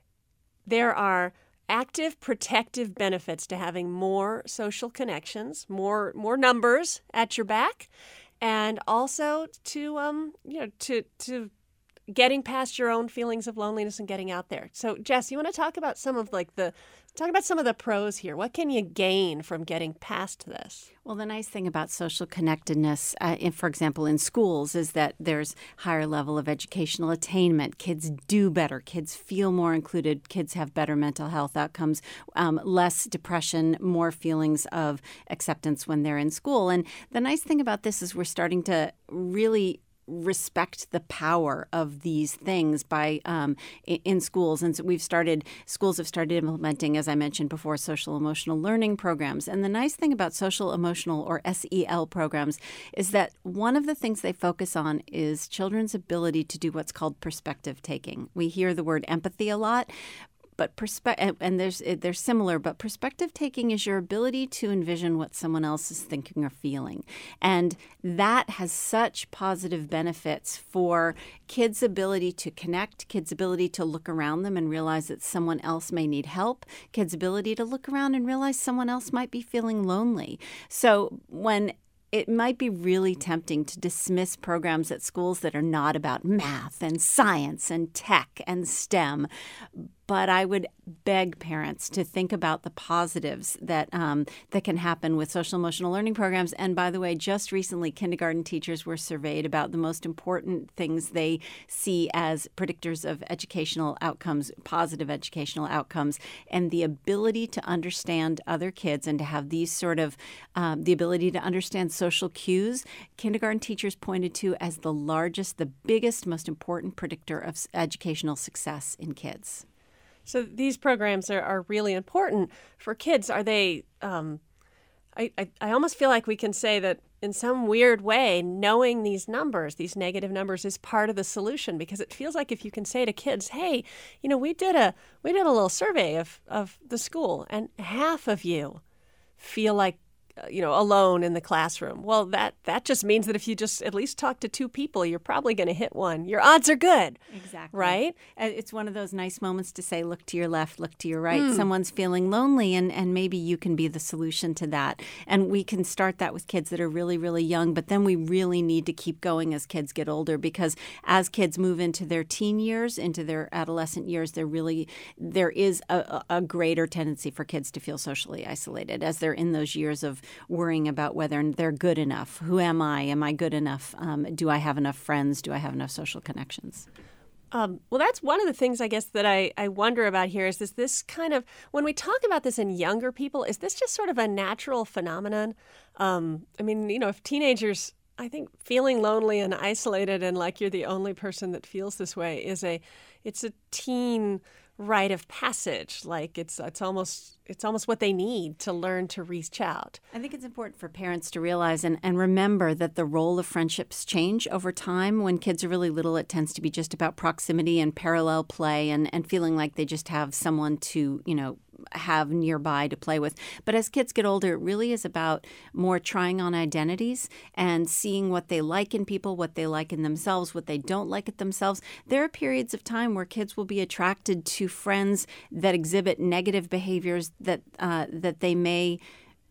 there are active protective benefits to having more social connections, more more numbers at your back, and also to um you know to to. getting past your own feelings of loneliness and getting out there. So, Jess, you want to talk about some of like the talk about some of the pros here. What can you gain from getting past this? Well, the nice thing about social connectedness, uh, in, for example, in schools, is that there's higher level of educational attainment. Kids do better. Kids feel more included. Kids have better mental health outcomes, um, less depression, more feelings of acceptance when they're in school. And the nice thing about this is we're starting to really respect the power of these things by um, in schools. And so we've started, schools have started implementing, as I mentioned before, social emotional learning programs. And the nice thing about social emotional or S E L programs is that one of the things they focus on is children's ability to do what's called perspective taking. We hear the word empathy a lot. But perspe- and there's they're similar, but perspective taking is your ability to envision what someone else is thinking or feeling. And that has such positive benefits for kids' ability to connect, kids' ability to look around them and realize that someone else may need help, kids' ability to look around and realize someone else might be feeling lonely. So when it might be really tempting to dismiss programs at schools that are not about math and science and tech and STEM. But I would beg parents to think about the positives that um, that can happen with social emotional learning programs. And by the way, just recently, kindergarten teachers were surveyed about the most important things they see as predictors of educational outcomes, positive educational outcomes, and the ability to understand other kids and to have these sort of um, the ability to understand social cues. Kindergarten teachers pointed to as the largest, the biggest, most important predictor of educational success in kids. So these programs are, are really important for kids. Are they, um, I, I, I almost feel like we can say that in some weird way, knowing these numbers, these negative numbers, is part of the solution, because it feels like if you can say to kids, hey, you know, we did a we did a little survey of, of the school, and half of you feel like, you know, alone in the classroom. Well, that, that just means that if you just at least talk to two people, you're probably going to hit one. Your odds are good. Exactly. Right? It's one of those nice moments to say, look to your left, look to your right. Mm. Someone's feeling lonely, and, and maybe you can be the solution to that. And we can start that with kids that are really, really young, but then we really need to keep going as kids get older, because as kids move into their teen years, into their adolescent years, there really, there is a, a greater tendency for kids to feel socially isolated as they're in those years of worrying about whether they're good enough. Who am I? Am I good enough? Um, do I have enough friends? Do I have enough social connections? Um, well, that's one of the things, I guess, that I, I wonder about here is this, this kind of, when we talk about this in younger people, is this just sort of a natural phenomenon? Um, I mean, you know, if teenagers, I think feeling lonely and isolated and like you're the only person that feels this way is a, it's a teen rite of passage. Like it's it's almost it's almost what they need to learn to reach out. I think it's important for parents to realize and, and remember that the role of friendships change over time. When kids are really little, it tends to be just about proximity and parallel play and, and feeling like they just have someone to, you know, have nearby to play with. But as kids get older, it really is about more trying on identities and seeing what they like in people, what they like in themselves, what they don't like at themselves. There are periods of time where kids will be attracted to friends that exhibit negative behaviors that uh, that they may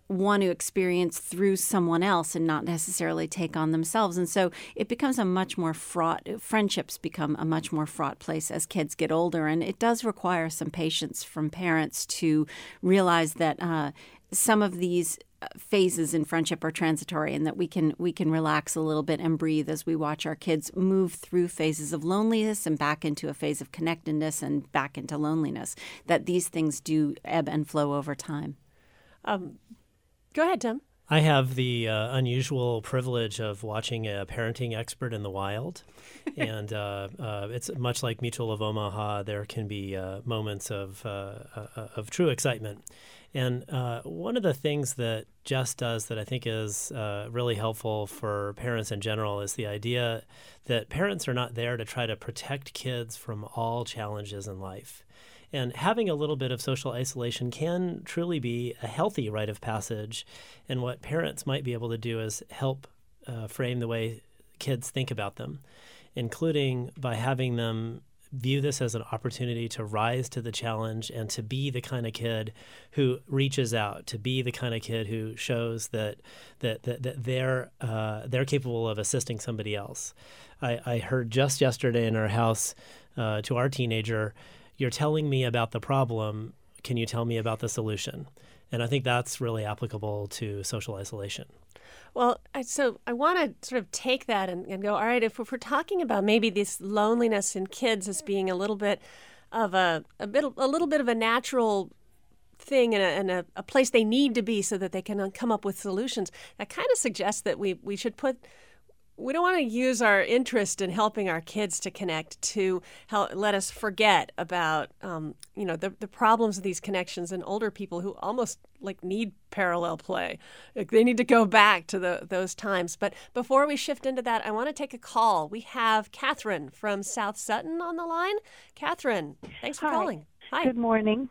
want to experience through someone else and not necessarily take on themselves. And so it becomes a much more fraught, friendships become a much more fraught place as kids get older. And it does require some patience from parents to realize that uh, some of these phases in friendship are transitory, and that we can we can relax a little bit and breathe as we watch our kids move through phases of loneliness and back into a phase of connectedness and back into loneliness, that these things do ebb and flow over time. Um, go ahead, Tim. I have the uh, unusual privilege of watching a parenting expert in the wild. and uh, uh, it's much like Mutual of Omaha. There can be uh, moments of, uh, uh, of true excitement. And uh, one of the things that Jess does that I think is uh, really helpful for parents in general is the idea that parents are not there to try to protect kids from all challenges in life. And having a little bit of social isolation can truly be a healthy rite of passage. And what parents might be able to do is help uh, frame the way kids think about them, including by having them view this as an opportunity to rise to the challenge and to be the kind of kid who reaches out, to be the kind of kid who shows that that that, that they're uh, they're capable of assisting somebody else. I, I heard just yesterday in our house uh, to our teenager, "You're telling me about the problem. Can you tell me about the solution?" And I think that's really applicable to social isolation. Well, I, so I want to sort of take that and, and go, all right, if, if we're talking about maybe this loneliness in kids as being a little bit of a, a bit, a little bit of a natural thing and, a, and a, a place they need to be so that they can come up with solutions, that kind of suggests that we, we should put, we don't want to use our interest in helping our kids to connect to help, let us forget about, um, you know, the, the problems of these connections and older people who almost like need parallel play. Like they need to go back to the, those times. But before we shift into that, I want to take a call. We have Catherine from South Sutton on the line. Catherine, thanks for Hi. calling. Hi. Good morning.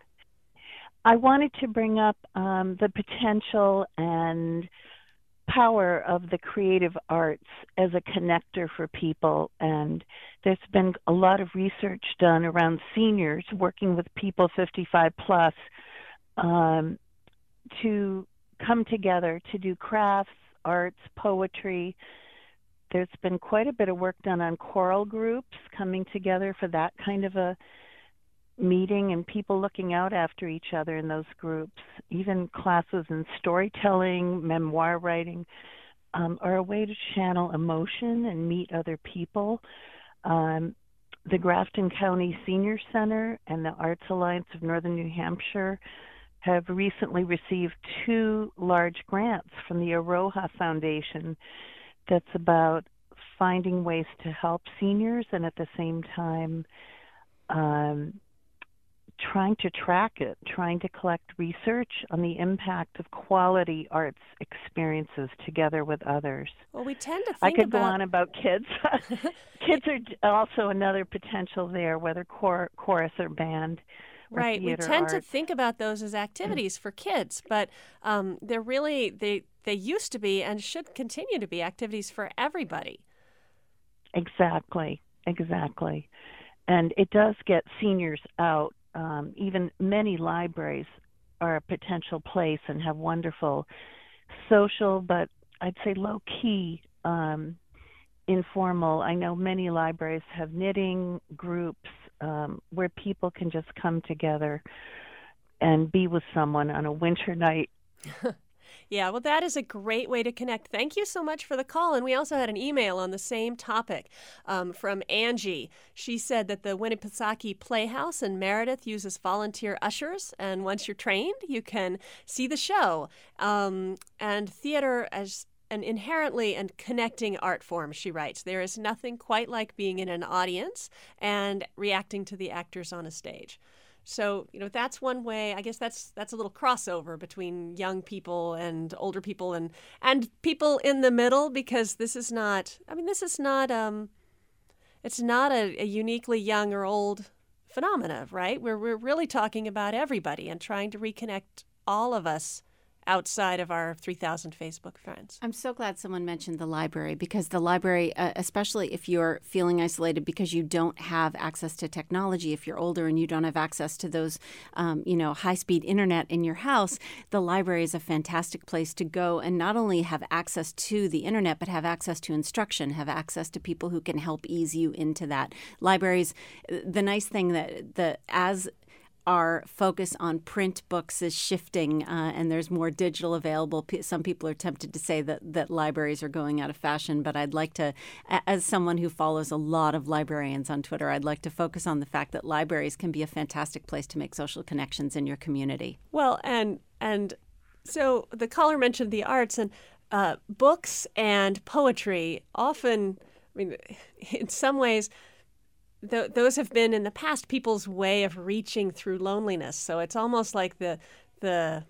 I wanted to bring up um, the potential and power of the creative arts as a connector for people. And there's been a lot of research done around seniors working with people fifty-five plus um, to come together to do crafts, arts, poetry. There's been quite a bit of work done on choral groups coming together for that kind of a meeting and people looking out after each other in those groups. Even classes in storytelling, memoir writing um, are a way to channel emotion and meet other people. Um, the Grafton County Senior Center and the Arts Alliance of Northern New Hampshire have recently received two large grants from the Aroha Foundation that's about finding ways to help seniors and at the same time um, trying to track it, trying to collect research on the impact of quality arts experiences together with others. Well, we tend to think I could about... go on about kids. Kids are also another potential there, whether chor- chorus or band. Or right. We tend art. to think about those as activities for kids, but um, they're really, they, they used to be and should continue to be activities for everybody. Exactly. Exactly. And it does get seniors out. Um, even many libraries are a potential place and have wonderful social, but I'd say low-key, um, informal. I know many libraries have knitting groups um, where people can just come together and be with someone on a winter night. Yeah, well, that is a great way to connect. Thank you so much for the call. And we also had an email on the same topic um, from Angie. She said that the Winnipesaukee Playhouse in Meredith uses volunteer ushers. And once you're trained, you can see the show. Um, and theater as an inherently and connecting art form, she writes. There is nothing quite like being in an audience and reacting to the actors on a stage. So, you know, that's one way. I guess that's that's a little crossover between young people and older people and, and people in the middle, because this is not, I mean, this is not, um, it's not a, a uniquely young or old phenomena, right? We're, we're really talking about everybody and trying to reconnect all of us outside of our three thousand Facebook friends. I'm so glad someone mentioned the library, because the library, uh, especially if you're feeling isolated because you don't have access to technology, if you're older and you don't have access to those, um, you know, high-speed internet in your house, the library is a fantastic place to go and not only have access to the internet, but have access to instruction, have access to people who can help ease you into that. Libraries, the nice thing that the as our focus on print books is shifting, uh, and there's more digital available. Some people are tempted to say that, that libraries are going out of fashion, but I'd like to, as someone who follows a lot of librarians on Twitter, I'd like to focus on the fact that libraries can be a fantastic place to make social connections in your community. Well, and and so the caller mentioned the arts, and uh, books and poetry often, I mean, in some ways, Th- those have been in the past people's way of reaching through loneliness. So it's almost like the the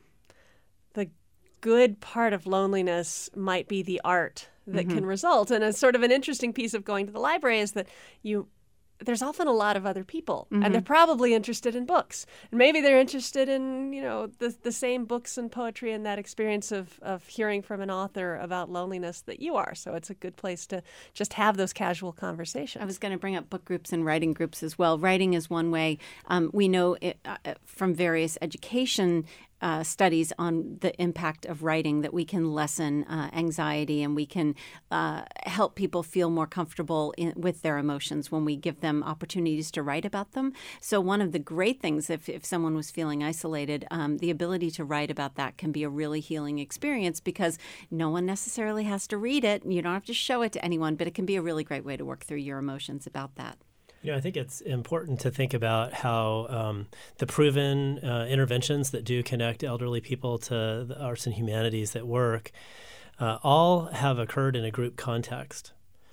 the good part of loneliness might be the art that mm-hmm. can result. And it's sort of an interesting piece of going to the library is that you there's often a lot of other people, mm-hmm. and they're probably interested in books. And maybe they're interested in, you know, the the same books and poetry and that experience of, of hearing from an author about loneliness that you are. So it's a good place to just have those casual conversations. I was going to bring up book groups and writing groups as well. Writing is one way. Um, we know it, uh, from various education Uh, studies on the impact of writing that we can lessen uh, anxiety, and we can uh, help people feel more comfortable in, with their emotions when we give them opportunities to write about them. So one of the great things, if, if someone was feeling isolated, um, the ability to write about that can be a really healing experience, because no one necessarily has to read it. You don't have to show it to anyone, but it can be a really great way to work through your emotions about that. You know, I think it's important to think about how um, the proven uh, interventions that do connect elderly people to the arts and humanities that work uh, all have occurred in a group context.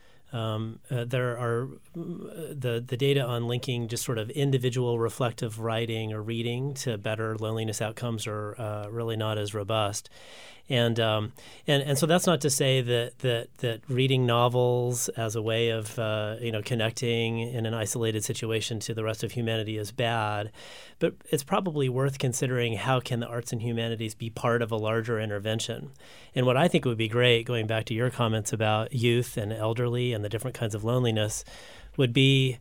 Um, uh, there are the the data on linking just sort of individual reflective writing or reading to better loneliness outcomes are uh, really not as robust. And um, and and so that's not to say that that that reading novels as a way of uh, you know connecting in an isolated situation to the rest of humanity is bad, but it's probably worth considering how can the arts and humanities be part of a larger intervention. And what I think would be great, going back to your comments about youth and elderly and the different kinds of loneliness, would be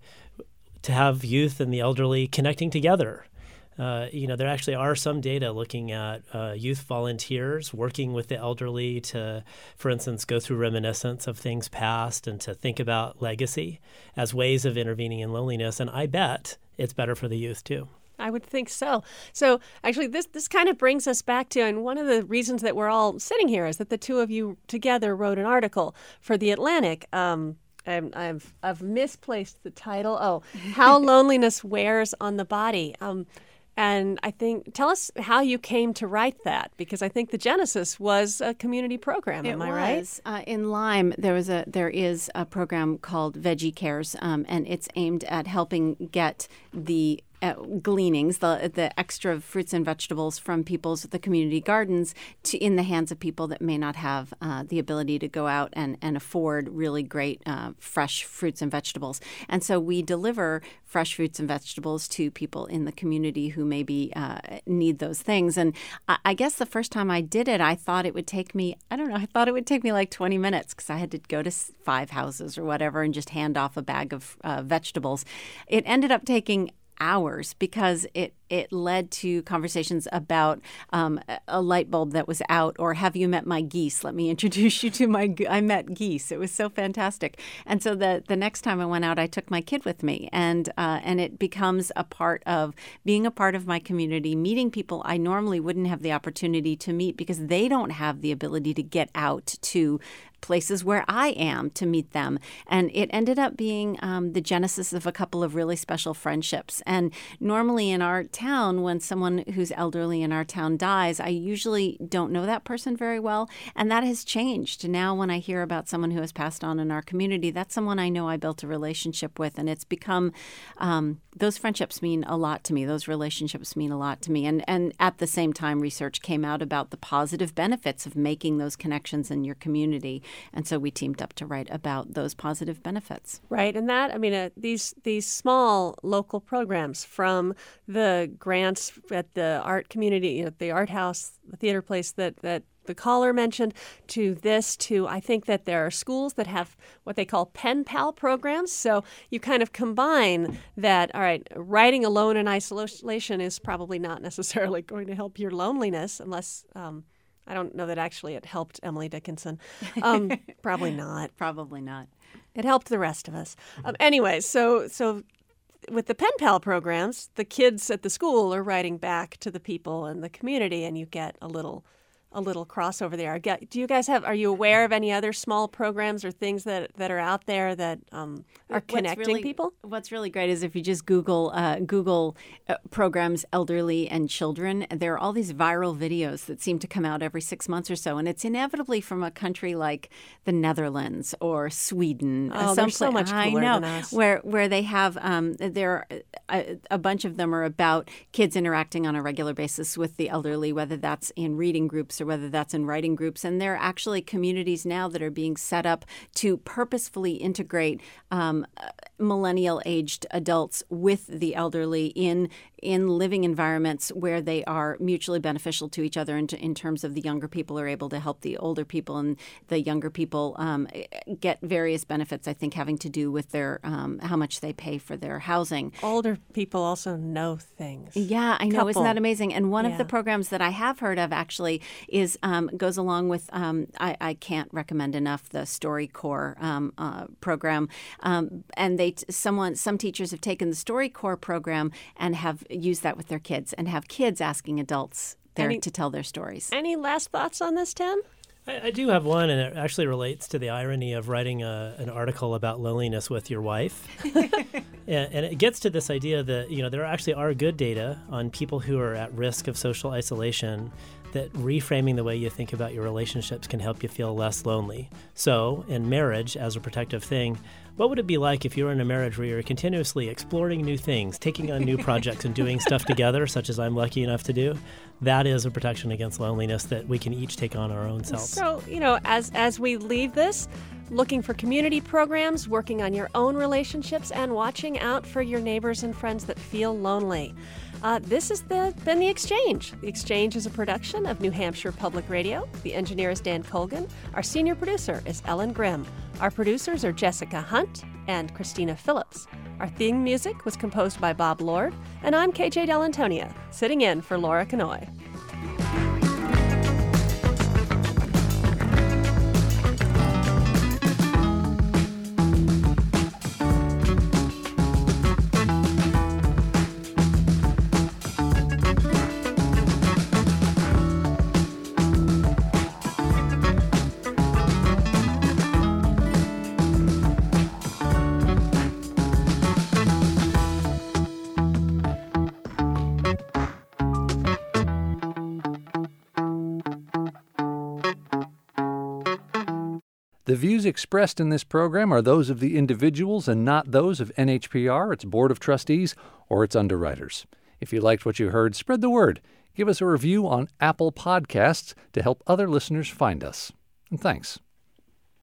to have youth and the elderly connecting together. Uh, you know, there actually are some data looking at uh, youth volunteers working with the elderly to, for instance, go through reminiscence of things past and to think about legacy as ways of intervening in loneliness. And I bet it's better for the youth, too. I would think so. So actually, this this kind of brings us back to, and one of the reasons that we're all sitting here is that the two of you together wrote an article for The Atlantic. Um, I'm, I've, I've misplaced the title. Oh, How Loneliness Wears on the Body. Um, And I think, tell us how you came to write that, because I think the genesis was a community program. Am I right? It was. Uh, in Lyme, there was a there is a program called Veggie Cares, um, and it's aimed at helping get the Uh, gleanings, the the extra fruits and vegetables from people's the community gardens to in the hands of people that may not have uh, the ability to go out and, and afford really great uh, fresh fruits and vegetables. And so we deliver fresh fruits and vegetables to people in the community who maybe uh, need those things. And I, I guess the first time I did it, I thought it would take me, I don't know, I thought it would take me like twenty minutes because I had to go to five houses or whatever and just hand off a bag of uh, vegetables. It ended up taking hours because it it led to conversations about um, a light bulb that was out, or have you met my geese? Let me introduce you to my, I met geese. It was so fantastic. And so the, the next time I went out, I took my kid with me, and uh, and it becomes a part of being a part of my community, meeting people I normally wouldn't have the opportunity to meet because they don't have the ability to get out to places where I am to meet them. And it ended up being um, the genesis of a couple of really special friendships. And normally in our town, when someone who's elderly in our town dies, I usually don't know that person very well. And that has changed. Now when I hear about someone who has passed on in our community, that's someone I know I built a relationship with. And it's become, um, those friendships mean a lot to me. Those relationships mean a lot to me. And, and at the same time, research came out about the positive benefits of making those connections in your community. And so we teamed up to write about those positive benefits. Right. And that, I mean, uh, these these small local programs, from the grants at the art community, at the art house, the theater place that, that the caller mentioned, to this, to I think that there are schools that have what they call pen pal programs. So you kind of combine that, all right, writing alone in isolation is probably not necessarily going to help your loneliness unless, um, I don't know that actually it helped Emily Dickinson. Um, probably not. Probably not. It helped the rest of us. Um, anyway, so so with the pen pal programs, the kids at the school are writing back to the people in the community, and you get a little a little crossover there. Do you guys have? Are you aware of any other small programs or things that, that are out there that um, are connecting what's really, people? What's really great is if you just Google uh, Google uh, programs elderly and children, there are all these viral videos that seem to come out every six months or so, and it's inevitably from a country like the Netherlands or Sweden. Oh, they're so much cooler I know, than us. Where where they have um, there a, a bunch of them are about kids interacting on a regular basis with the elderly, whether that's in reading groups or whether that's in writing groups. And there are actually communities now that are being set up to purposefully integrate um, millennial-aged adults with the elderly in in living environments where they are mutually beneficial to each other in, in terms of the younger people are able to help the older people, and the younger people um, get various benefits, I think, having to do with their um, how much they pay for their housing. Older people also know things. Yeah, I know. Couple. Isn't that amazing? And one yeah. of the programs that I have heard of actually is um, goes along with, um, I, I can't recommend enough, the StoryCorps um, uh, program. Um, and they someone some teachers have taken the StoryCorps program and have used that with their kids and have kids asking adults there any, to tell their stories. Any last thoughts on this, Tim? I, I do have one, and it actually relates to the irony of writing a, an article about loneliness with your wife. and, and it gets to this idea that, you know, there actually are good data on people who are at risk of social isolation, that reframing the way you think about your relationships can help you feel less lonely. So, in marriage, as a protective thing, what would it be like if you were in a marriage where you're continuously exploring new things, taking on new projects, and doing stuff together, such as I'm lucky enough to do? That is a protection against loneliness that we can each take on our own selves. So, you know, as as we leave this, looking for community programs, working on your own relationships, and watching out for your neighbors and friends that feel lonely. Uh, this has the, been The Exchange. The Exchange is a production of New Hampshire Public Radio. The engineer is Dan Colgan. Our senior producer is Ellen Grimm. Our producers are Jessica Hunt and Christina Phillips. Our theme music was composed by Bob Lord, and I'm K J Dell'Antonia, sitting in for Laura Canoy. The views expressed in this program are those of the individuals and not those of N H P R, its Board of Trustees, or its underwriters. If you liked what you heard, spread the word. Give us a review on Apple Podcasts to help other listeners find us. And thanks.